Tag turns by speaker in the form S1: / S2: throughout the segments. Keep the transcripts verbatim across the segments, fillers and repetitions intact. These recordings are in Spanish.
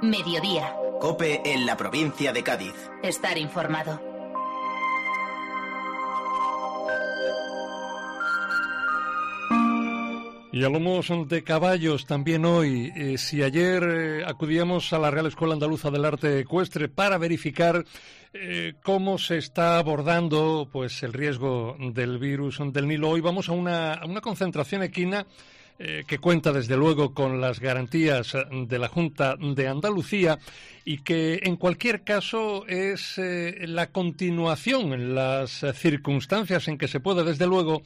S1: Mediodía.
S2: COPE en la provincia de Cádiz.
S1: Estar informado.
S3: Y a lomos de caballos también hoy. Eh, si ayer eh, acudíamos a la Real Escuela Andaluza del Arte Ecuestre para verificar eh, cómo se está abordando pues el riesgo del virus del Nilo, hoy vamos a una, a una concentración equina eh, que cuenta desde luego con las garantías de la Junta de Andalucía y que en cualquier caso es eh, la continuación en las circunstancias en que se puede desde luego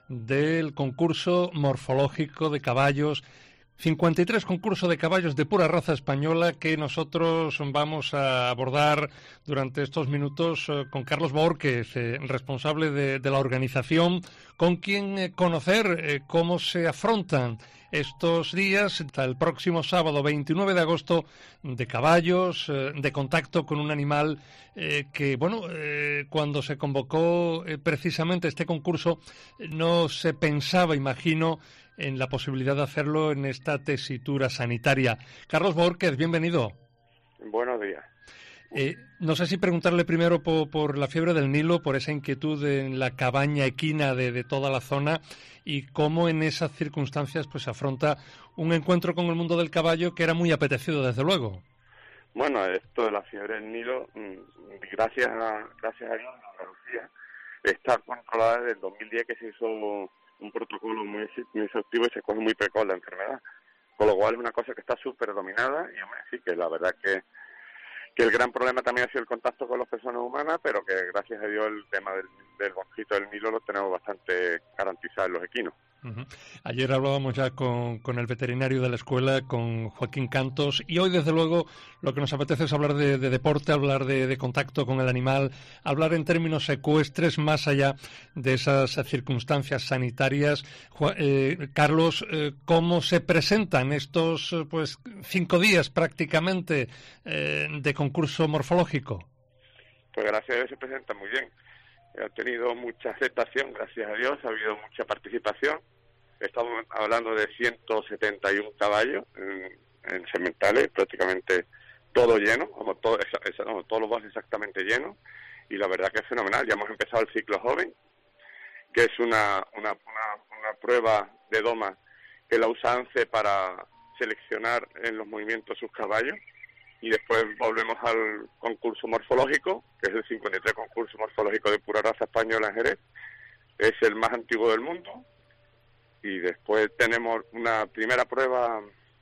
S3: del concurso morfológico de caballos, cincuenta y tres concursos de caballos de pura raza española que nosotros vamos a abordar durante estos minutos eh, con Carlos Baur, que es eh, responsable de, de la organización, con quien eh, conocer eh, cómo se afrontan estos días, hasta el próximo sábado veintinueve de agosto, de caballos, eh, de contacto con un animal eh, que, bueno, eh, cuando se convocó eh, precisamente este concurso, no se pensaba, imagino, en la posibilidad de hacerlo en esta tesitura sanitaria. Carlos Borquez, bienvenido.
S4: Buenos días.
S3: Eh, no sé si preguntarle primero por, por la fiebre del Nilo, por esa inquietud en la cabaña equina de, de toda la zona y cómo en esas circunstancias pues afronta un encuentro con el mundo del caballo que era muy apetecido, desde luego.
S4: Bueno, esto de la fiebre del Nilo, gracias a, gracias a Dios, en Andalucía está controlada desde el dos mil diez, que se hizo un protocolo muy, muy exhaustivo y se coge muy precoz la enfermedad. Con lo cual es una cosa que está súper dominada y, hombre, sí que la verdad que que el gran problema también ha sido el contacto con las personas humanas, pero que gracias a Dios el tema del, del mosquito del Nilo lo tenemos bastante garantizado en los equinos.
S3: Uh-huh. Ayer hablábamos ya con, con el veterinario de la escuela, con Joaquín Cantos, y hoy desde luego lo que nos apetece es hablar de, de deporte, hablar de, de contacto con el animal, hablar en términos ecuestres más allá de esas circunstancias sanitarias. Eh, Carlos, eh, ¿cómo se presentan estos pues cinco días prácticamente eh, de concurso morfológico?
S4: Pues gracias a Dios se presentan muy bien. Ha tenido mucha aceptación, gracias a Dios, ha habido mucha participación. Estamos hablando de ciento setenta y uno caballos en, en sementales, prácticamente todo lleno, como todo, esa, esa, no, todos los boxes exactamente llenos, y la verdad que es fenomenal. Ya hemos empezado el ciclo joven, que es una, una, una, una prueba de doma que la usa ANCE para seleccionar en los movimientos sus caballos. Y después volvemos al concurso morfológico, que es el cincuenta y tres concurso morfológico de pura raza española en Jerez. Es el más antiguo del mundo. Y después tenemos una primera prueba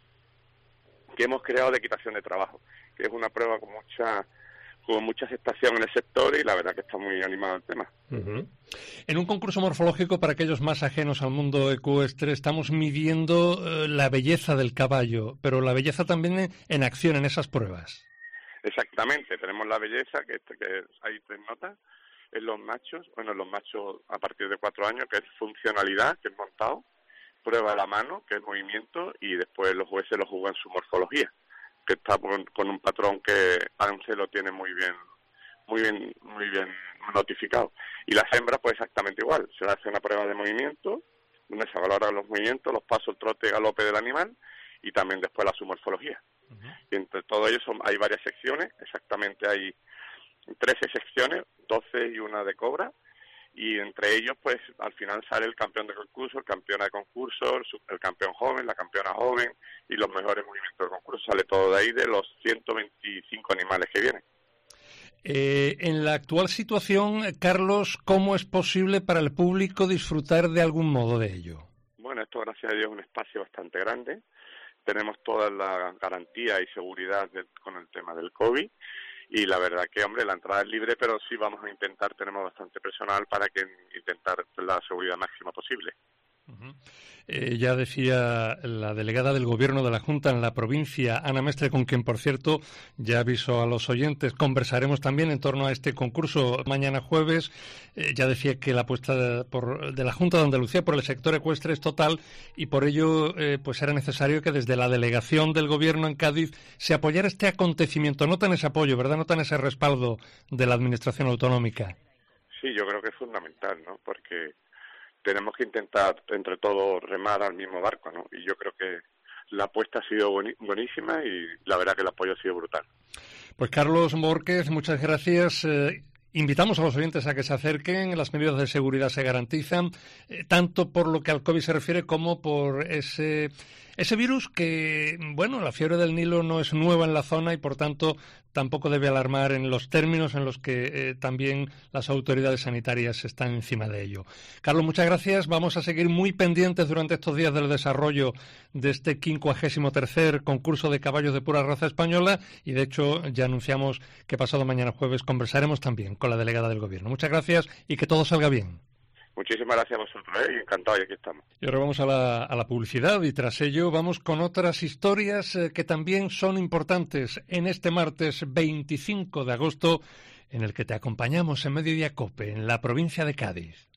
S4: que hemos creado de equitación de trabajo, que es una prueba con mucha con mucha aceptación en el sector y la verdad que está muy animado el tema.
S3: Uh-huh. En un concurso morfológico, para aquellos más ajenos al mundo ecuestre, estamos midiendo eh, la belleza del caballo, pero la belleza también en, en acción en esas pruebas.
S4: Exactamente, tenemos la belleza, que, que hay tres notas, en los machos, bueno, en los machos a partir de cuatro años, que es funcionalidad, que es montado, prueba de la mano, que es movimiento, y después los jueces lo juegan su morfología, que está con, con un patrón que ANSE lo tiene muy bien, muy bien, muy bien notificado. Y las hembras, pues exactamente igual. Se hace una prueba de movimiento, donde se valoran los movimientos, los pasos, trote y galope del animal, y también después la su morfología. Uh-huh. Y entre todo ello son, hay varias secciones, exactamente hay trece secciones, doce y una de cobra, y entre ellos, pues, al final sale el campeón de concurso, el campeona de concurso, el, el campeón joven, la campeona joven, y los mejores movimientos del concurso. Sale todo de ahí, de los ciento veinticinco animales que vienen.
S3: Eh, en la actual situación, Carlos, ¿cómo es posible para el público disfrutar de algún modo de ello?
S4: Bueno, esto, gracias a Dios, es un espacio bastante grande. Tenemos toda la garantía y seguridad de, con el tema del COVID. Y la verdad que, hombre, la entrada es libre, pero sí vamos a intentar, tenemos bastante personal para que intentar la seguridad máxima posible.
S3: Uh-huh. Eh, ya decía la delegada del Gobierno de la Junta en la provincia, Ana Mestre, con quien, por cierto, ya aviso a los oyentes, conversaremos también en torno a este concurso mañana jueves. Eh, ya decía que la apuesta por, de la Junta de Andalucía por el sector ecuestre es total y por ello eh, pues era necesario que desde la delegación del Gobierno en Cádiz se apoyara este acontecimiento. Notan ese apoyo, ¿verdad? Notan ese respaldo de la Administración autonómica.
S4: Sí, yo creo que es fundamental, ¿no? Porque tenemos que intentar entre todos remar al mismo barco, ¿no? Y yo creo que la apuesta ha sido boni- buenísima y la verdad que el apoyo ha sido brutal.
S3: Pues Carlos Márquez, muchas gracias. Eh, invitamos a los oyentes a que se acerquen. Las medidas de seguridad se garantizan, eh, tanto por lo que al COVID se refiere como por ese, ese virus que, bueno, la fiebre del Nilo no es nueva en la zona y, por tanto, tampoco debe alarmar en los términos en los que eh, también las autoridades sanitarias están encima de ello. Carlos, muchas gracias. Vamos a seguir muy pendientes durante estos días del desarrollo de este quincuagésimo tercer concurso de caballos de pura raza española y, de hecho, ya anunciamos que pasado mañana jueves conversaremos también con la delegada del Gobierno. Muchas gracias y que todo salga bien.
S4: Muchísimas gracias a vosotros, ¿eh? Y encantado, y aquí estamos.
S3: Y ahora vamos a la, a la publicidad y tras ello vamos con otras historias eh, que también son importantes en este martes veinticinco de agosto en el que te acompañamos en Mediodía Cope, en la provincia de Cádiz.